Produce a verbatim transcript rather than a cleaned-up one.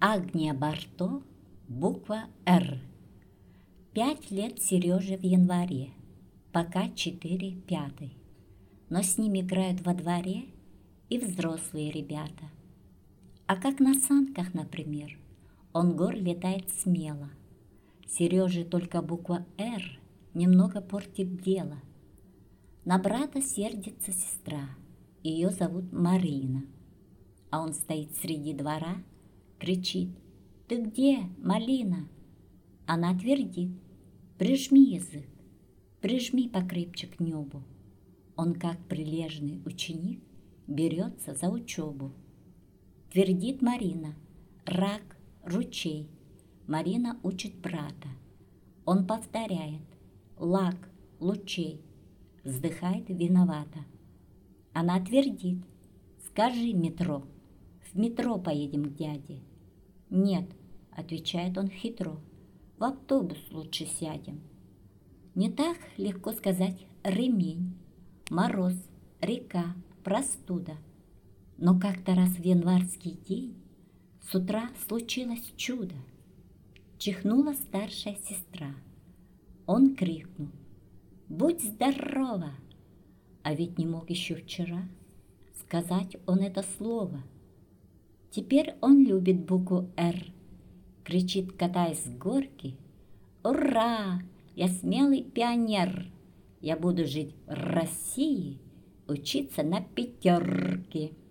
Агния Барто, буква «Р». Пять лет Сереже в январе, пока четыре пятый. Но с ним играют во дворе и взрослые ребята. А как на санках, например, он гор летает смело. Сереже только буква «Р» немного портит дело. На брата сердится сестра, ее зовут Марина. А он стоит среди двора, кричит: «Ты где, малина?» Она твердит: «Прижми язык, прижми покрепче к небу». Он, как прилежный ученик, берется за учебу. Твердит Марина: «Рак, ручей». Марина учит брата. Он повторяет: «Лак, лучей». Вздыхает виновато. Она твердит: «Скажи, метро, в метро поедем к дяде». «Нет», — отвечает он хитро, «в автобус лучше сядем». Не так легко сказать ремень, мороз, река, простуда. Но как-то раз в январский день с утра случилось чудо. Чихнула старшая сестра. Он крикнул: «Будь здорова!» А ведь не мог еще вчера сказать он это слово. Теперь он любит букву «Р», кричит, катаясь с горки: «Ура! Я смелый пионер! Я буду жить в России, учиться на пятерке!»